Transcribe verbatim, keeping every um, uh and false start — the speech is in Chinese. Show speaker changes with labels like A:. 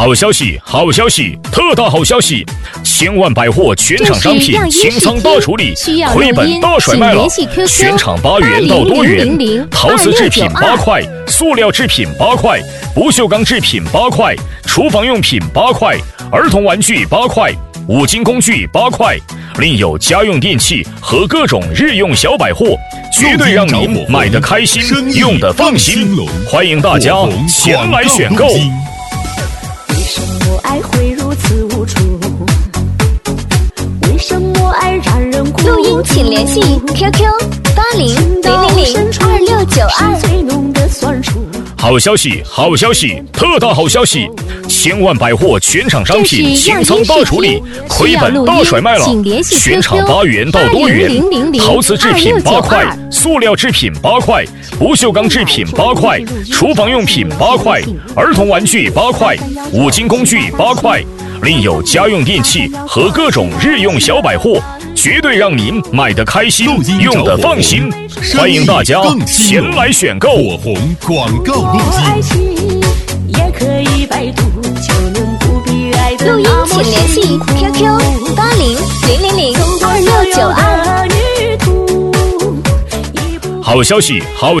A: 好消息，好消息，特大好消息！千万百货全场商品清仓大处理，亏本大甩卖了，全场八元到多元，陶瓷制品八块，塑料制品八块，不锈钢制品八块，厨房用品八块，儿童玩具八块，五金工具八块，另有家用电器和各种日用小百货，绝对让您买得开心，用得放心。欢迎大家前来选购。
B: 为什么爱会如此无助？为什么爱让人孤独？
C: 录音请联系 Q Q 八零零零零二六九二。
B: 最浓的酸楚。
A: 好消息，好消息，特大好消息！千万百货全场商品清仓大处理，亏本大甩卖了，全场八元到多元，陶瓷制品八块，塑料制品八块，不锈钢制品八块，厨房用品八块，儿童玩具八块，五金工具八块，另有家用电器和各种日用小百货，绝对让您买得开心，用得放心。欢迎大家前来选购。
D: 火红广告路径，
B: 也可以百度，就能不必爱的
C: 录音请联系 Q Q 八零零零零二六九二。
A: 好消息，好。